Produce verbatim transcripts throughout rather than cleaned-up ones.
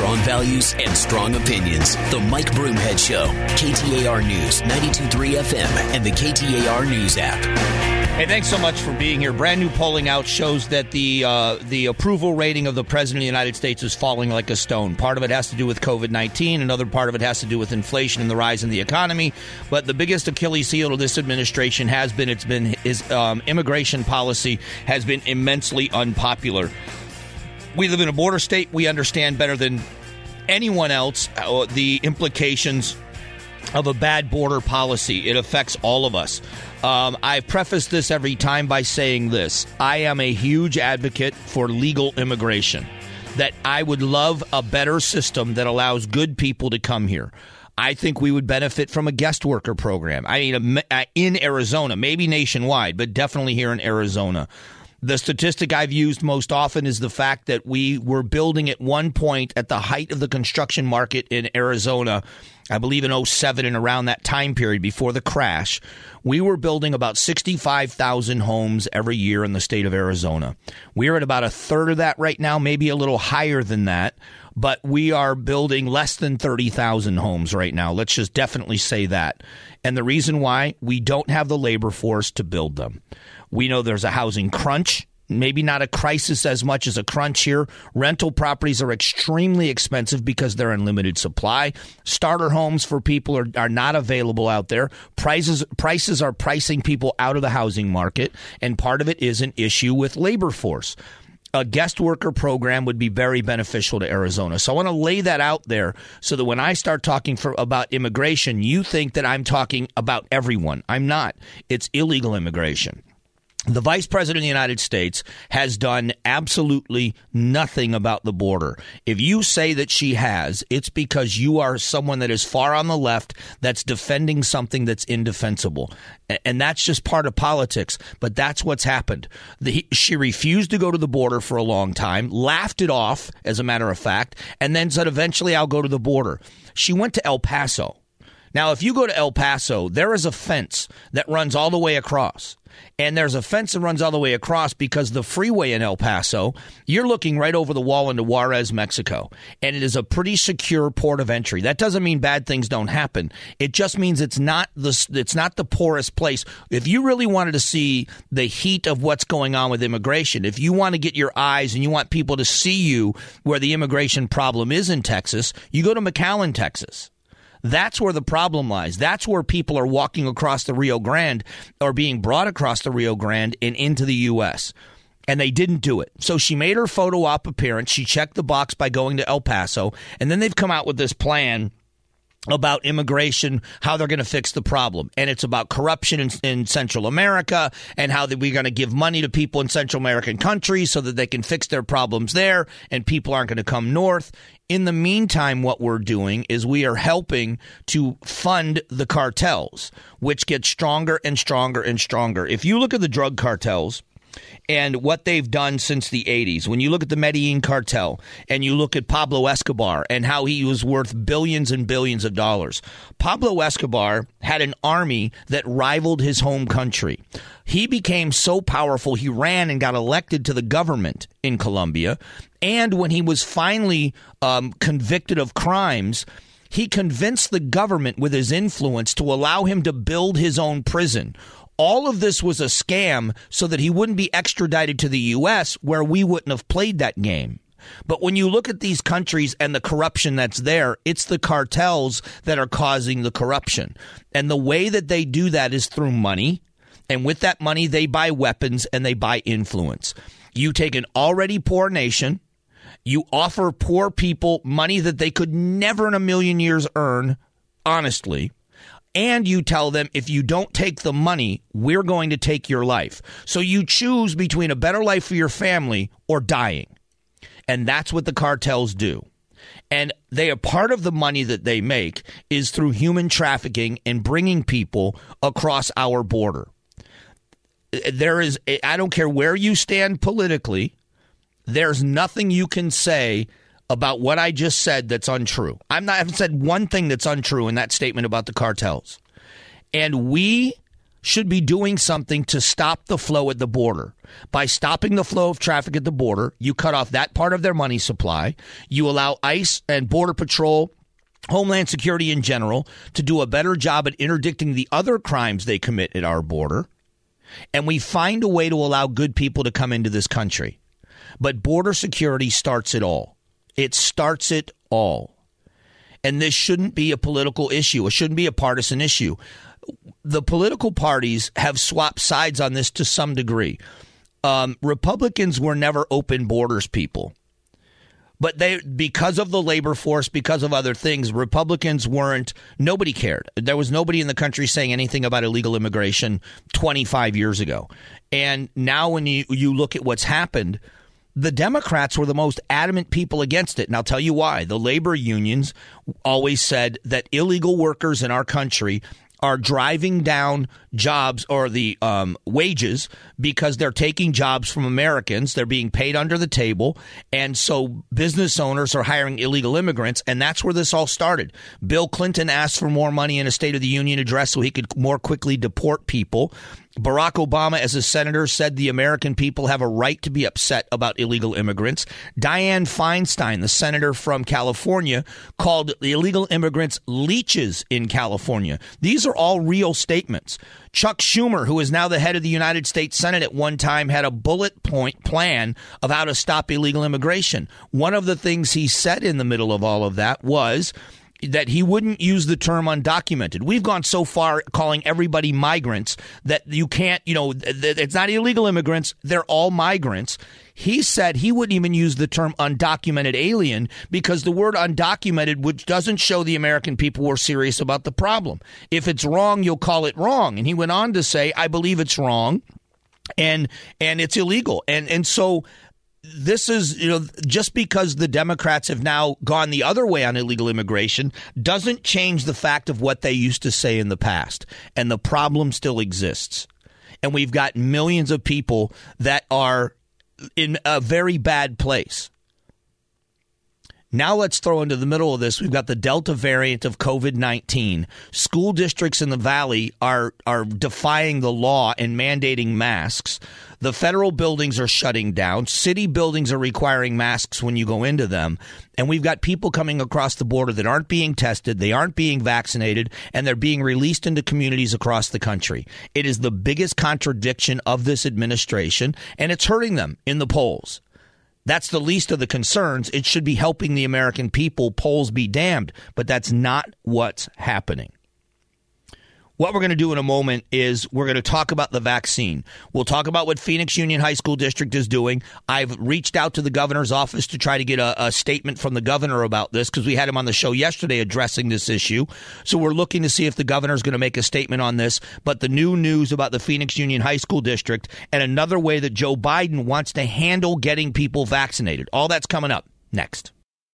Strong values and strong opinions. The Mike Broomhead Show. K T A R News, ninety-two point three F M, and the K T A R News app. Hey, thanks so much for being here. Brand new polling out shows that the uh, the approval rating of the President of the United States is falling like a stone. Part of it has to do with covid nineteen. Another part of it has to do with inflation and the rise in the economy. But the biggest Achilles heel of this administration has been it's been is um, immigration policy has been immensely unpopular. We live in a border state. We understand better than anyone else uh, the implications of a bad border policy. It affects all of us. Um, I preface this every time by saying this. I am a huge advocate for legal immigration, that I would love a better system that allows good people to come here. I think we would benefit from a guest worker program. I mean, in Arizona, maybe nationwide, but definitely here in Arizona. The statistic I've used most often is the fact that we were building at one point at the height of the construction market in Arizona, I believe in oh seven and around that time period before the crash, we were building about sixty-five thousand homes every year in the state of Arizona. We're at about a third of that right now, maybe a little higher than that, but we are building less than thirty thousand homes right now. Let's just definitely say that. And the reason why, we don't have the labor force to build them. We know there's a housing crunch, maybe not a crisis as much as a crunch here. Rental properties are extremely expensive because they're in limited supply. Starter homes for people are, are not available out there. Prices prices are pricing people out of the housing market, and part of it is an issue with labor force. A guest worker program would be very beneficial to Arizona. So I want to lay that out there so that when I start talking for, about immigration, you think that I'm talking about everyone. I'm not. It's illegal immigration. The Vice President of the United States has done absolutely nothing about the border. If you say that she has, it's because you are someone that is far on the left that's defending something that's indefensible. And that's just part of politics. But that's what's happened. The, she refused to go to the border for a long time, laughed it off, as a matter of fact, and then said, eventually I'll go to the border. She went to El Paso. Now, if you go to El Paso, there is a fence that runs all the way across. And there's a fence that runs all the way across because the freeway in El Paso, you're looking right over the wall into Juarez, Mexico. And it is a pretty secure port of entry. That doesn't mean bad things don't happen. It just means it's not the it's not the poorest place. If you really wanted to see the heat of what's going on with immigration, if you want to get your eyes and you want people to see you where the immigration problem is in Texas, you go to McAllen, Texas. That's where the problem lies. That's where people are walking across the Rio Grande or being brought across the Rio Grande and into the U S And they didn't do it. So she made her photo op appearance. She checked the box by going to El Paso. And then they've come out with this plan about immigration, how they're going to fix the problem. And it's about corruption in, in Central America and how we're going to give money to people in Central American countries so that they can fix their problems there and people aren't going to come north. In the meantime, what we're doing is we are helping to fund the cartels, which get stronger and stronger and stronger. If you look at the drug cartels and what they've done since the eighties, when you look at the Medellin cartel and you look at Pablo Escobar and how he was worth billions and billions of dollars, Pablo Escobar had an army that rivaled his home country. He became so powerful, he ran and got elected to the government in Colombia. And when he was finally um, convicted of crimes, he convinced the government with his influence to allow him to build his own prison. All of this was a scam so that he wouldn't be extradited to the U S, where we wouldn't have played that game. But when you look at these countries and the corruption that's there, it's the cartels that are causing the corruption. And the way that they do that is through money. And with that money, they buy weapons and they buy influence. You take an already poor nation, you offer poor people money that they could never in a million years earn, honestly, and you tell them, if you don't take the money, we're going to take your life. So you choose between a better life for your family or dying. And that's what the cartels do. And they are part of the money that they make is through human trafficking and bringing people across our border. There is, I don't care where you stand politically, there's nothing you can say about what I just said that's untrue. I'm not, I haven't said one thing that's untrue in that statement about the cartels. And we should be doing something to stop the flow at the border. By stopping the flow of traffic at the border, you cut off that part of their money supply. You allow ICE and Border Patrol, Homeland Security in general, to do a better job at interdicting the other crimes they commit at our border. And we find a way to allow good people to come into this country. But border security starts it all. It starts it all. And this shouldn't be a political issue. It shouldn't be a partisan issue. The political parties have swapped sides on this to some degree. Um, Republicans were never open borders people. But they, because of the labor force, because of other things, Republicans weren't, nobody cared. There was nobody in the country saying anything about illegal immigration twenty-five years ago. And now when you, you look at what's happened, the Democrats were the most adamant people against it. And I'll tell you why. The labor unions always said that illegal workers in our country are driving down jobs or the um, wages because they're taking jobs from Americans. They're being paid under the table. And so business owners are hiring illegal immigrants. And that's where this all started. Bill Clinton asked for more money in a State of the Union address so he could more quickly deport people. Barack Obama, as a senator, said the American people have a right to be upset about illegal immigrants. Dianne Feinstein, the senator from California, called the illegal immigrants leeches in California. These are all real statements. Chuck Schumer, who is now the head of the United States Senate, at one time had a bullet point plan of how to stop illegal immigration. One of the things he said in the middle of all of that was that he wouldn't use the term undocumented. We've gone so far calling everybody migrants that you can't, you know, it's not illegal immigrants. They're all migrants. He said he wouldn't even use the term undocumented alien because the word undocumented, which doesn't show the American people were serious about the problem. If it's wrong, you'll call it wrong. And he went on to say, I believe it's wrong and and it's illegal. And and so this is, you know, just because the Democrats have now gone the other way on illegal immigration doesn't change the fact of what they used to say in the past. And the problem still exists. And we've got millions of people that are in a very bad place. Now let's throw into the middle of this. We've got the Delta variant of COVID nineteen. School districts in the Valley are are defying the law and mandating masks. The federal buildings are shutting down. City buildings are requiring masks when you go into them. And we've got people coming across the border that aren't being tested, they aren't being vaccinated, and they're being released into communities across the country. It is the biggest contradiction of this administration, and it's hurting them in the polls. That's the least of the concerns. It should be helping the American people. Polls be damned. But that's not what's happening. What we're going to do in a moment is we're going to talk about the vaccine. We'll talk about what Phoenix Union High School District is doing. I've reached out to the governor's office to try to get a, a statement from the governor about this because we had him on the show yesterday addressing this issue. So we're looking to see if the governor's going to make a statement on this. But the new news about the Phoenix Union High School District and another way that Joe Biden wants to handle getting people vaccinated. All that's coming up next.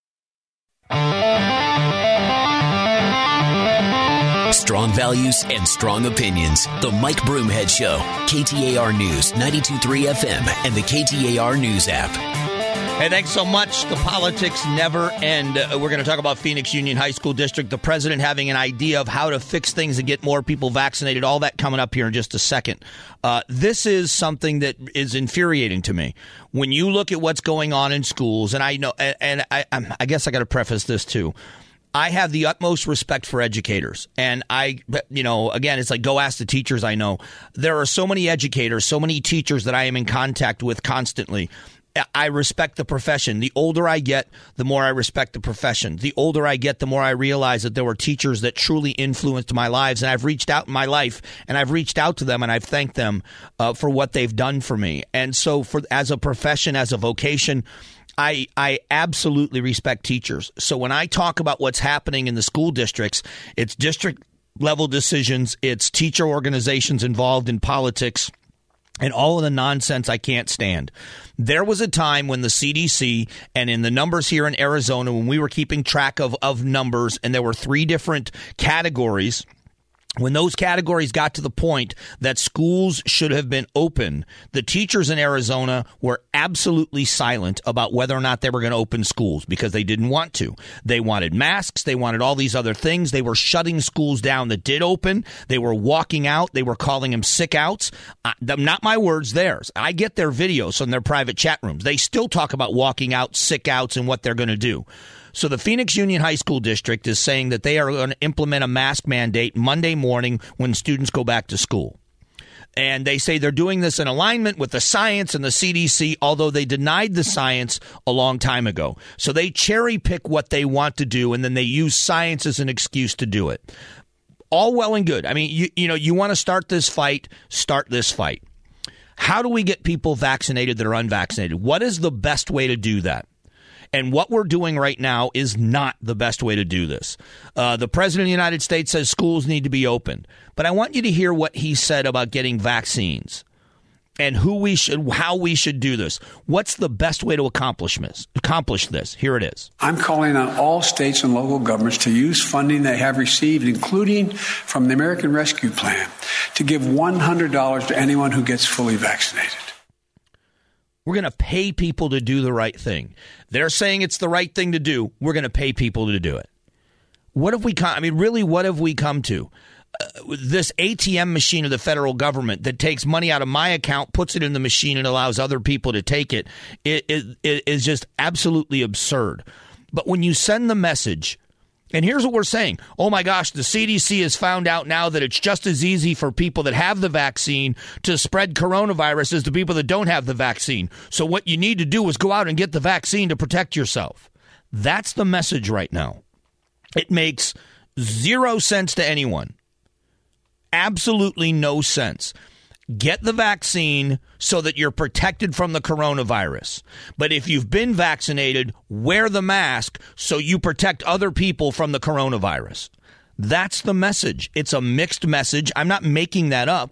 Strong values and strong opinions. The Mike Broomhead Show. K T A R News, ninety-two point three F M, and the K T A R News app. Hey, thanks so much. The politics never end. Uh, we're going to talk about Phoenix Union High School District, the president having an idea of how to fix things and get more people vaccinated. All that coming up here in just a second. Uh, this is something that is infuriating to me. When you look at what's going on in schools, and I know, and, and I, I guess I got to preface this too. I have the utmost respect for educators. And I, you know, again, it's like go ask the teachers I know. There are so many educators, so many teachers that I am in contact with constantly. I respect the profession. The older I get, the more I respect the profession. The older I get, the more I realize that there were teachers that truly influenced my lives. And I've reached out in my life and I've reached out to them and I've thanked them uh, for what they've done for me. And so for as a profession, as a vocation, I, I absolutely respect teachers. So when I talk about what's happening in the school districts, it's district level decisions, it's teacher organizations involved in politics, and all of the nonsense I can't stand. There was a time when the C D C and in the numbers here in Arizona, when we were keeping track of, of numbers, and there were three different categories When those categories got to the point that schools should have been open, the teachers in Arizona were absolutely silent about whether or not they were going to open schools because they didn't want to. They wanted masks. They wanted all these other things. They were shutting schools down that did open. They were walking out. They were calling them sick outs. Uh, not my words, theirs. I get their videos on their private chat rooms. They still talk about walking out, sick outs, and what they're going to do. So the Phoenix Union High School District is saying that they are going to implement a mask mandate Monday morning when students go back to school. And they say they're doing this in alignment with the science and the C D C, although they denied the science a long time ago. So they cherry pick what they want to do, and then they use science as an excuse to do it. All well and good. I mean, you, you know, you want to start this fight, start this fight. How do we get people vaccinated that are unvaccinated? What is the best way to do that? And what we're doing right now is not the best way to do this. Uh, the president of the United States says schools need to be open. But I want you to hear what he said about getting vaccines and who we should, how we should do this. What's the best way to accomplish this? Accomplish this? Here it is. I'm calling on all states and local governments to use funding they have received, including from the American Rescue Plan, to give one hundred dollars to anyone who gets fully vaccinated. We're going to pay people to do the right thing. They're saying it's the right thing to do. We're going to pay people to do it. What have we come? I mean, really, what have we come to? Uh, this A T M machine of the federal government that takes money out of my account, puts it in the machine, and allows other people to take it, it, it, it is just absolutely absurd. But when you send the message, and here's what we're saying. Oh, my gosh, the C D C has found out now that it's just as easy for people that have the vaccine to spread coronavirus as the people that don't have the vaccine. So what you need to do is go out and get the vaccine to protect yourself. That's the message right now. It makes zero sense to anyone. Absolutely no sense. Get the vaccine so that you're protected from the coronavirus. But if you've been vaccinated, wear the mask so you protect other people from the coronavirus. That's the message. It's a mixed message. I'm not making that up.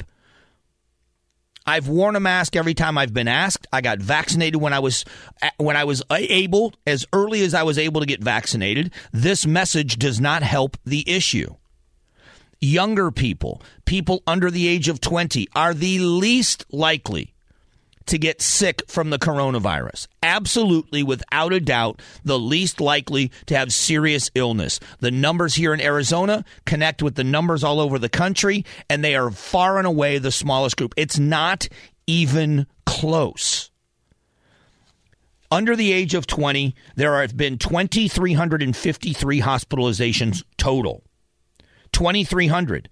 I've worn a mask every time I've been asked. I got vaccinated when I was when I was able, as early as I was able to get vaccinated. This message does not help the issue. Younger people, people under the age of twenty, are the least likely to get sick from the coronavirus. Absolutely, without a doubt, the least likely to have serious illness. The numbers here in Arizona connect with the numbers all over the country, and they are far and away the smallest group. It's not even close. Under the age of twenty, there have been two thousand three hundred fifty-three hospitalizations total. twenty-three hundred.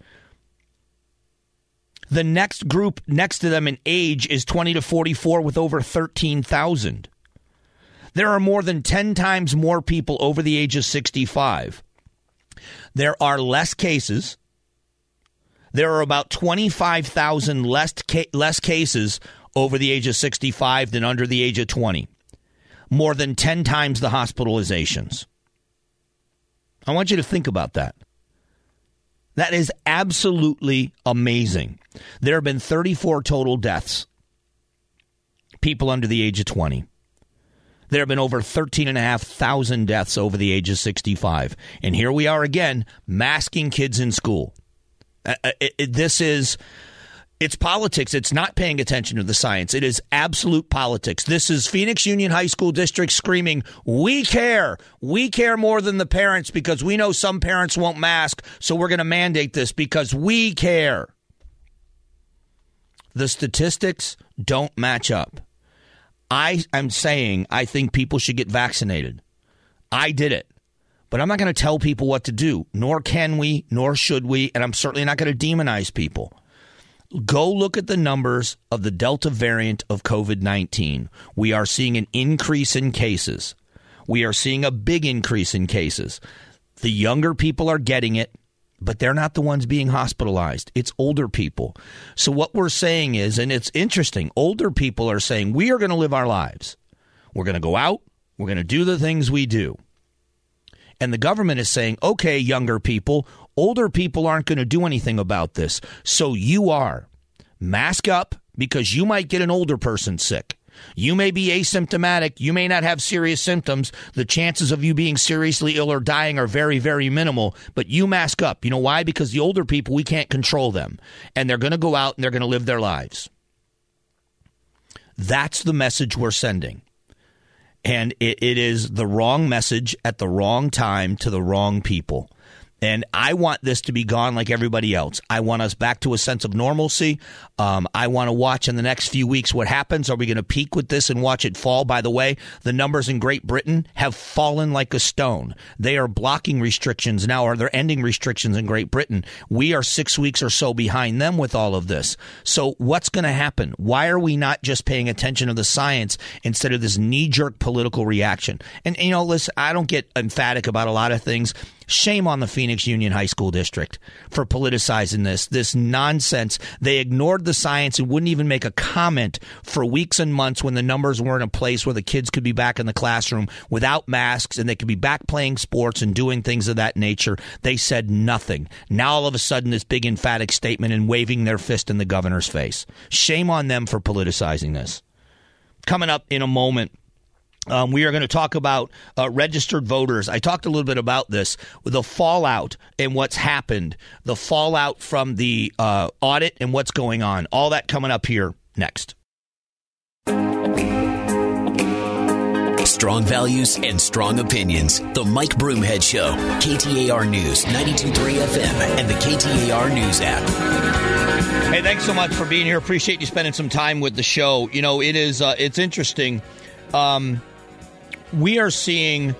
The next group next to them in age is twenty to forty-four with over thirteen thousand. There are more than ten times more people over the age of sixty-five. There are less cases. There are about twenty-five thousand less, ca- less cases over the age of sixty-five than under the age of twenty. More than ten times the hospitalizations. I want you to think about that. That is absolutely amazing. There have been thirty-four total deaths. People under the age of twenty. There have been over thirteen and a half thousand deaths over the age of sixty-five. And here we are again, masking kids in school. Uh, it, it, this is, it's politics. It's not paying attention to the science. It is absolute politics. This is Phoenix Union High School District screaming, we care. We care more than the parents because we know some parents won't mask, so we're going to mandate this because we care. The statistics don't match up. I am saying I think people should get vaccinated. I did it. But I'm not going to tell people what to do, nor can we, nor should we, and I'm certainly not going to demonize people. Go look at the numbers of the Delta variant of COVID nineteen. We are seeing an increase in cases. We are seeing a big increase in cases. The younger people are getting it, but they're not the ones being hospitalized. It's older people. So what we're saying is, and it's interesting, older people are saying, we are going to live our lives. We're going to go out. We're going to do the things we do. And the government is saying, okay, younger people, older people aren't going to do anything about this. So you are. Mask up because you might get an older person sick. You may be asymptomatic. You may not have serious symptoms. The chances of you being seriously ill or dying are very, very minimal. But you mask up. You know why? Because the older people, we can't control them. And they're going to go out and they're going to live their lives. That's the message we're sending. And it, it is the wrong message at the wrong time to the wrong people. And I want this to be gone like everybody else. I want us back to a sense of normalcy. Um, I want to watch in the next few weeks what happens. Are we going to peak with this and watch it fall? By the way, the numbers in Great Britain have fallen like a stone. They are blocking restrictions now, or they're ending restrictions in Great Britain. We are six weeks or so behind them with all of this. So what's going to happen? Why are we not just paying attention to the science instead of this knee-jerk political reaction? And, you know, listen, I don't get emphatic about a lot of things. Shame on the Phoenix Union High School District for politicizing this, this nonsense. They ignored the science and wouldn't even make a comment for weeks and months when the numbers were in a place where the kids could be back in the classroom without masks and they could be back playing sports and doing things of that nature. They said nothing. Now all of a sudden this big emphatic statement and waving their fist in the governor's face. Shame on them for politicizing this. Coming up in a moment, Um, we are going to talk about uh, registered voters. I talked a little bit about this, the fallout and what's happened, the fallout from the uh, audit and what's going on. All that coming up here next. Strong values and strong opinions. The Mike Broomhead Show. K T A R News, ninety-two point three F M, and the K T A R News app. Hey, thanks so much for being here. Appreciate you spending some time with the show. You know, it is uh, it's interesting. Um, we are seeing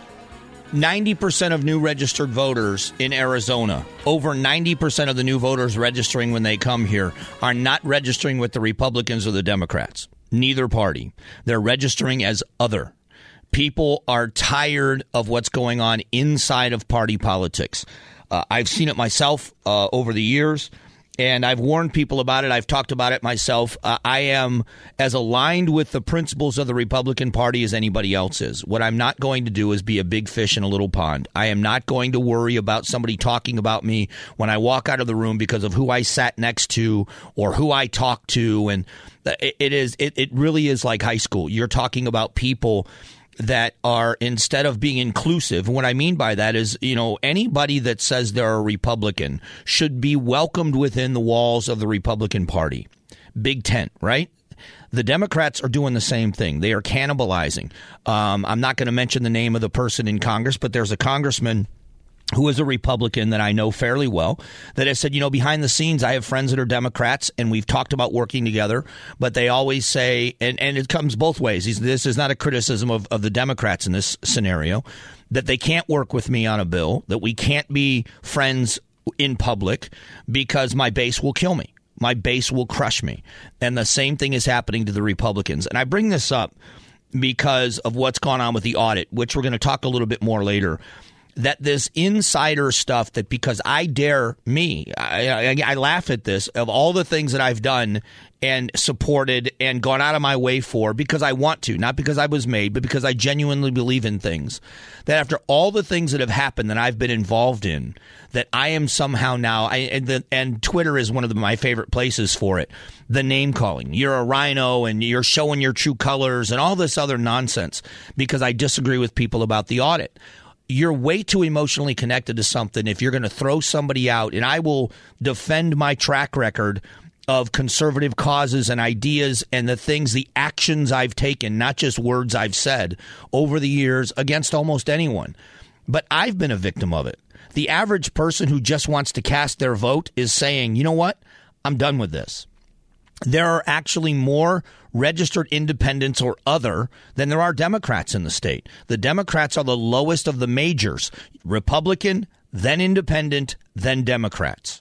ninety percent of new registered voters in Arizona. Over ninety percent of the new voters registering when they come here are not registering with the Republicans or the Democrats. Neither party. They're registering as other. People are tired of what's going on inside of party politics. Uh, I've seen it myself uh, over the years, and I've warned people about it. I've talked about it myself. Uh, I am as aligned with the principles of the Republican Party as anybody else is. What I'm not going to do is be a big fish in a little pond. I am not going to worry about somebody talking about me when I walk out of the room because of who I sat next to or who I talked to. And it, it is it, it really is like high school. You're talking about people that are, instead of being inclusive, what I mean by that is, you know, anybody that says they're a Republican should be welcomed within the walls of the Republican Party. Big tent, right? The Democrats are doing the same thing. They are cannibalizing. Um, I'm not going to mention the name of the person in Congress, but there's a congressman who is a Republican that I know fairly well, that has said, you know, behind the scenes, I have friends that are Democrats, and we've talked about working together, but they always say, and, and it comes both ways. He's, this is not a criticism of, of the Democrats in this scenario, that they can't work with me on a bill, that we can't be friends in public because my base will kill me. My base will crush me. And the same thing is happening to the Republicans. And I bring this up because of what's gone on with the audit, which we're going to talk a little bit more later. That this insider stuff, that because I dare me, I, I, I laugh at this, of all the things that I've done and supported and gone out of my way for because I want to, not because I was made, but because I genuinely believe in things, that after all the things that have happened that I've been involved in, that I am somehow now, I, and, the, and Twitter is one of the, my favorite places for it, the name calling. You're a rhino and you're showing your true colors and all this other nonsense because I disagree with people about the audit. You're way too emotionally connected to something if you're going to throw somebody out. And I will defend my track record of conservative causes and ideas and the things, the actions I've taken, not just words I've said over the years against almost anyone. But I've been a victim of it. The average person who just wants to cast their vote is saying, you know what? I'm done with this. There are actually more registered independents or other than there are Democrats in the state. The Democrats are the lowest of the majors. Republican, then independent, then Democrats.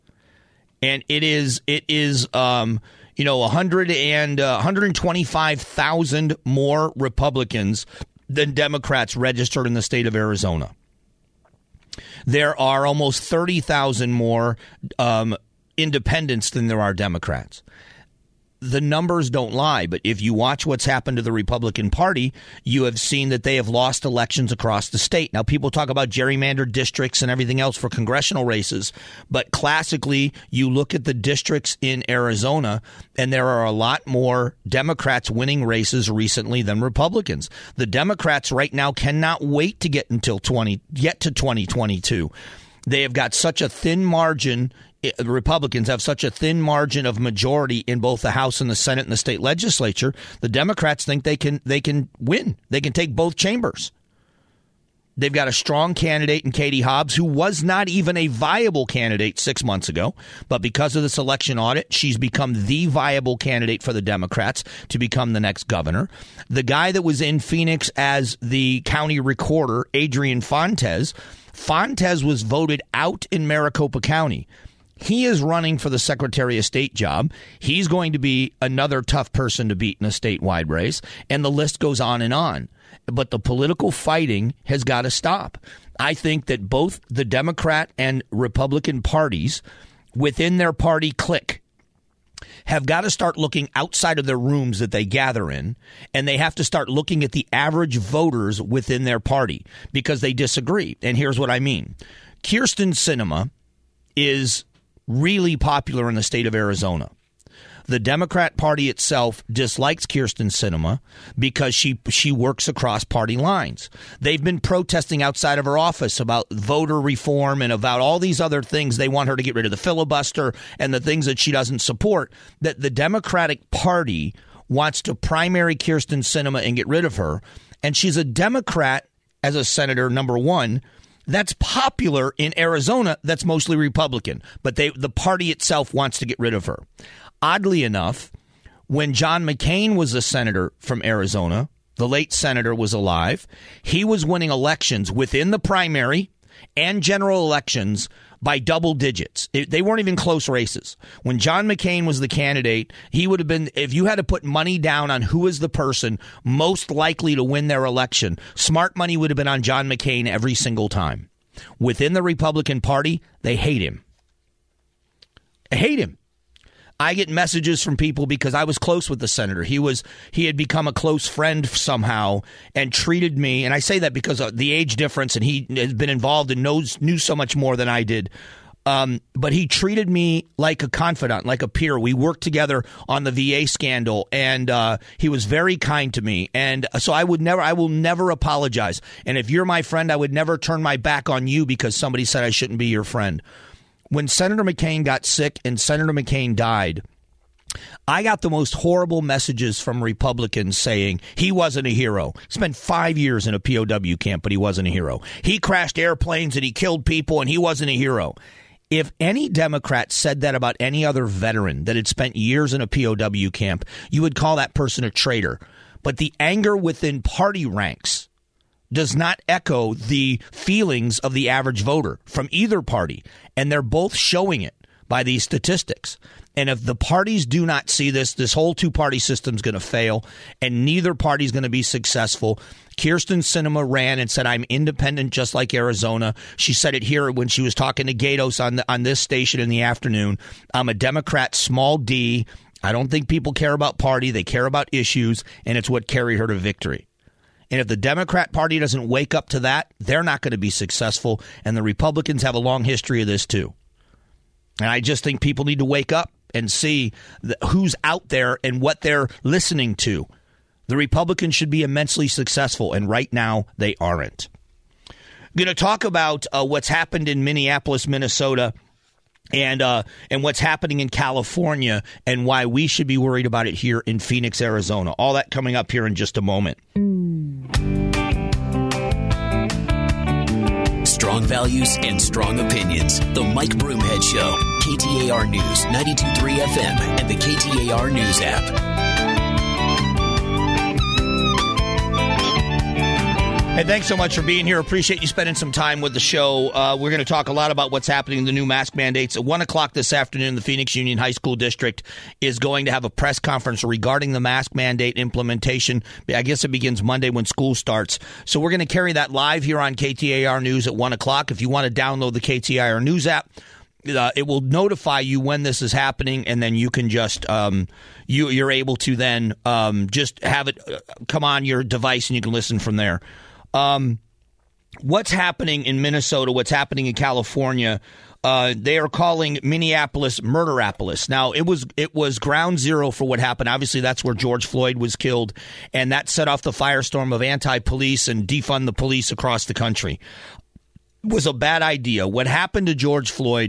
And it is, it is, um, you know, one hundred and uh, one hundred twenty-five thousand more Republicans than Democrats registered in the state of Arizona. There are almost thirty thousand more um, independents than there are Democrats. the numbers don't lie, but if you watch what's happened to the Republican Party, you have seen that they have lost elections across the state. Now, people talk about gerrymandered districts and everything else for congressional races, but classically, you look at the districts in Arizona, and there are a lot more Democrats winning races recently than Republicans. The Democrats right now cannot wait to get until twenty get to twenty twenty-two. They have got such a thin margin. The Republicans have such a thin margin of majority in both the House and the Senate and the state legislature. The Democrats think they can they can win. They can take both chambers. They've got a strong candidate in Katie Hobbs, who was not even a viable candidate six months ago. But because of this election audit, she's become the viable candidate for the Democrats to become the next governor. The guy that was in Phoenix as the county recorder, Adrian Fontes, Fontes was voted out in Maricopa County. He is running for the Secretary of State job. He's going to be another tough person to beat in a statewide race, and the list goes on and on. But the political fighting has got to stop. I think that both the Democrat and Republican parties within their party clique have got to start looking outside of their rooms that they gather in, and they have to start looking at the average voters within their party because they disagree. And here's what I mean. Kyrsten Sinema is really popular in the state of Arizona. The Democrat Party itself dislikes Kyrsten Sinema because she she works across party lines. They've been protesting outside of her office about voter reform and about all these other things. They want her to get rid of the filibuster and the things that she doesn't support. That the Democratic Party wants to primary Kyrsten Sinema and get rid of her. And she's a Democrat as a senator, number one. That's popular in Arizona. That's mostly Republican, but they the party itself wants to get rid of her. Oddly enough, when John McCain was a senator from Arizona, the late senator was alive. He was winning elections within the primary and general elections by double digits. It, they weren't even close races. When John McCain was the candidate, he would have been, if you had to put money down on who is the person most likely to win their election, smart money would have been on John McCain every single time. Within the Republican Party, they hate him. They hate him. I get messages from people because I was close with the senator. He was he had become a close friend somehow and treated me. And I say that because of the age difference, and he has been involved and knows knew so much more than I did. Um, but he treated me like a confidant, like a peer. We worked together on the V A scandal, and uh, he was very kind to me. And so I would never, I will never apologize. And if you're my friend, I would never turn my back on you because somebody said I shouldn't be your friend. When Senator McCain got sick and Senator McCain died, I got the most horrible messages from Republicans saying he wasn't a hero. Spent five years in a P O W camp, but he wasn't a hero. He crashed airplanes and he killed people and he wasn't a hero. If any Democrat said that about any other veteran that had spent years in a P O W camp, you would call that person a traitor. But the anger within party ranks does not echo the feelings of the average voter from either party. And they're both showing it by these statistics. And if the parties do not see this, this whole two-party system is going to fail, and neither party is going to be successful. Kyrsten Sinema ran and said, I'm independent just like Arizona. She said it here when she was talking to Gatos on, the, on this station in the afternoon. I'm a Democrat, small d. I don't think people care about party. They care about issues, and it's what carried her to victory. And if the Democrat Party doesn't wake up to that, they're not going to be successful. And the Republicans have a long history of this, too. And I just think people need to wake up and see the, who's out there and what they're listening to. The Republicans should be immensely successful, and right now they aren't. I'm going to talk about uh, what's happened in Minneapolis, Minnesota, and uh, and what's happening in California, and why we should be worried about it here in Phoenix, Arizona. All that coming up here in just a moment. Strong values and strong opinions. The Mike Broomhead Show. K T A R News, ninety-two point three F M, and the K T A R News app. Hey, thanks so much for being here. Appreciate you spending some time with the show. Uh, we're going to talk a lot about what's happening in the new mask mandates. At one o'clock this afternoon, the Phoenix Union High School District is going to have a press conference regarding the mask mandate implementation. I guess it begins Monday when school starts. So we're going to carry that live here on K T A R News at one o'clock. If you want to download the K T A R News app, uh, it will notify you when this is happening, and then you can just um, you you're able to then um, just have it come on your device, and you can listen from there. Um, what's happening in Minnesota? What's happening in California? Uh, they are calling Minneapolis Murderapolis. Now, it was it was ground zero for what happened. Obviously, that's where George Floyd was killed, and that set off the firestorm of anti-police and defund the police across the country. It was a bad idea. What happened to George Floyd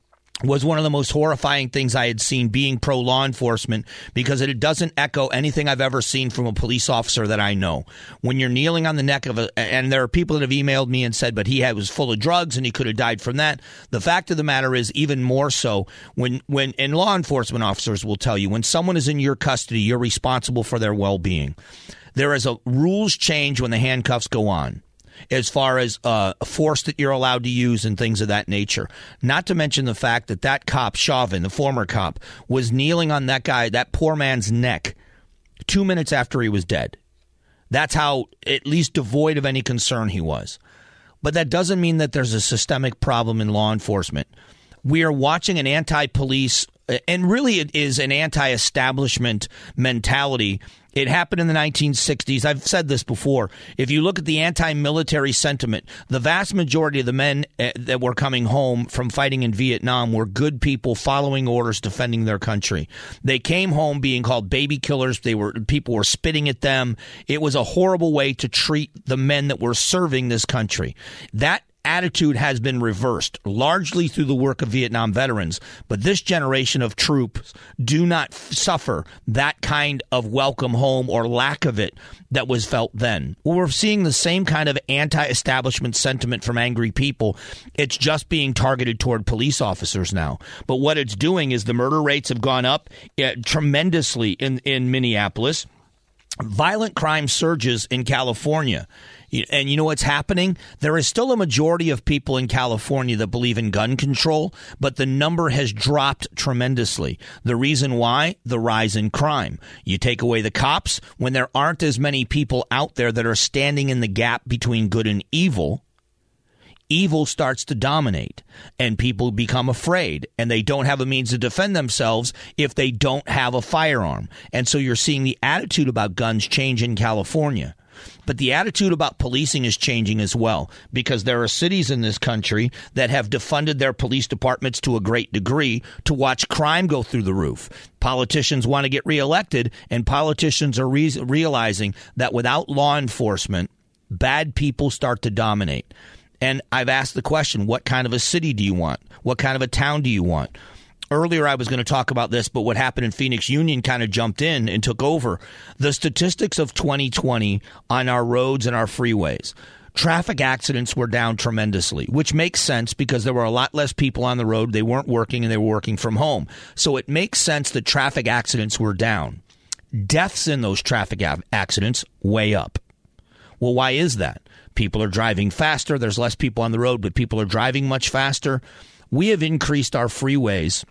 was one of the most horrifying things I had seen, being pro-law enforcement, because it doesn't echo anything I've ever seen from a police officer that I know. When you're kneeling on the neck of a, and there are people that have emailed me and said, but he had, was full of drugs and he could have died from that. The fact of the matter is, even more so, when, when, and law enforcement officers will tell you, when someone is in your custody, you're responsible for their well-being. There is a rules change when the handcuffs go on, as far as uh, force that you're allowed to use and things of that nature. Not to mention the fact that that cop, Chauvin, the former cop, was kneeling on that guy, that poor man's neck, two minutes after he was dead. That's how, at least devoid of any concern he was. But that doesn't mean that there's a systemic problem in law enforcement. We are watching an anti-police, and really it is an anti-establishment mentality. It happened in the nineteen sixties. I've said this before. If you look at the anti-military sentiment, the vast majority of the men uh, that were coming home from fighting in Vietnam were good people following orders, defending their country. They came home being called baby killers. They were people were spitting at them. It was a horrible way to treat the men that were serving this country. That attitude has been reversed, largely through the work of Vietnam veterans. But this generation of troops do not f- suffer that kind of welcome home or lack of it that was felt then. Well, we're seeing the same kind of anti-establishment sentiment from angry people. It's just being targeted toward police officers now. But what it's doing is the murder rates have gone up uh, tremendously in, in Minneapolis. Violent crime surges in California. And you know what's happening? There is still a majority of people in California that believe in gun control, but the number has dropped tremendously. The reason why? The rise in crime. You take away the cops, when there aren't as many people out there that are standing in the gap between good and evil, evil starts to dominate, and people become afraid, and they don't have a means to defend themselves if they don't have a firearm. And so you're seeing the attitude about guns change in California. But the attitude about policing is changing as well, because there are cities in this country that have defunded their police departments to a great degree to watch crime go through the roof. Politicians want to get reelected, and politicians are re- realizing that without law enforcement, bad people start to dominate. And I've asked the question, what kind of a city do you want? What kind of a town do you want? Earlier, I was going to talk about this, but what happened in Phoenix Union kind of jumped in and took over. The statistics of twenty twenty on our roads and our freeways. Traffic accidents were down tremendously, which makes sense because there were a lot less people on the road. They weren't working and they were working from home. So it makes sense that traffic accidents were down. Deaths in those traffic accidents way up. Well, why is that? People are driving faster. There's less people on the road, but people are driving much faster. We have increased our freeways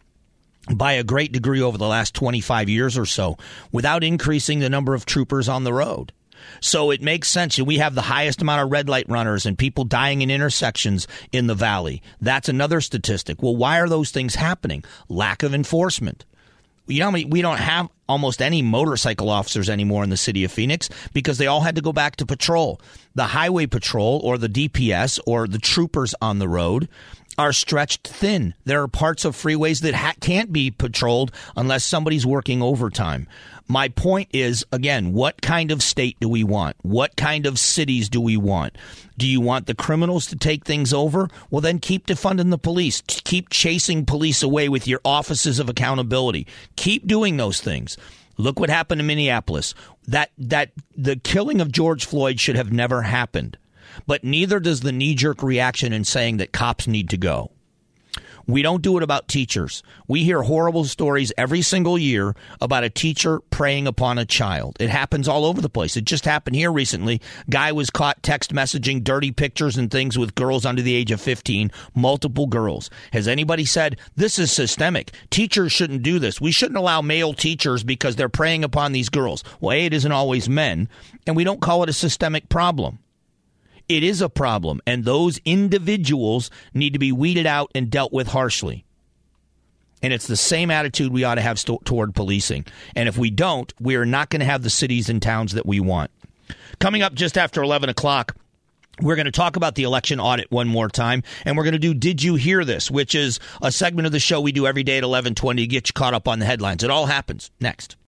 by a great degree over the last twenty-five years or so without increasing the number of troopers on the road. So it makes sense. We have the highest amount of red light runners and people dying in intersections in the valley. That's another statistic. Well, why are those things happening? Lack of enforcement. You know, we don't have almost any motorcycle officers anymore in the city of Phoenix because they all had to go back to patrol. The highway patrol or the D P S or the troopers on the road are stretched thin. There are parts of freeways that ha- can't be patrolled unless somebody's working overtime. My point is, again, what kind of state do we want? What kind of cities do we want? Do you want the criminals to take things over? Well, then keep defunding the police. Keep chasing police away with your offices of accountability. Keep doing those things. Look what happened in Minneapolis. That that the killing of George Floyd should have never happened. But neither does the knee-jerk reaction in saying that cops need to go. We don't do it about teachers. We hear horrible stories every single year about a teacher preying upon a child. It happens all over the place. It just happened here recently. Guy was caught text messaging dirty pictures and things with girls under the age of fifteen, multiple girls. Has anybody said, this is systemic? Teachers shouldn't do this. We shouldn't allow male teachers because they're preying upon these girls. Well, A, it isn't always men, and we don't call it a systemic problem. It is a problem, and those individuals need to be weeded out and dealt with harshly. And it's the same attitude we ought to have st- toward policing. And if we don't, we are not going to have the cities and towns that we want. Coming up just after eleven o'clock, we're going to talk about the election audit one more time, and we're going to do Did You Hear This?, which is a segment of the show we do every day at eleven twenty to get you caught up on the headlines. It all happens next.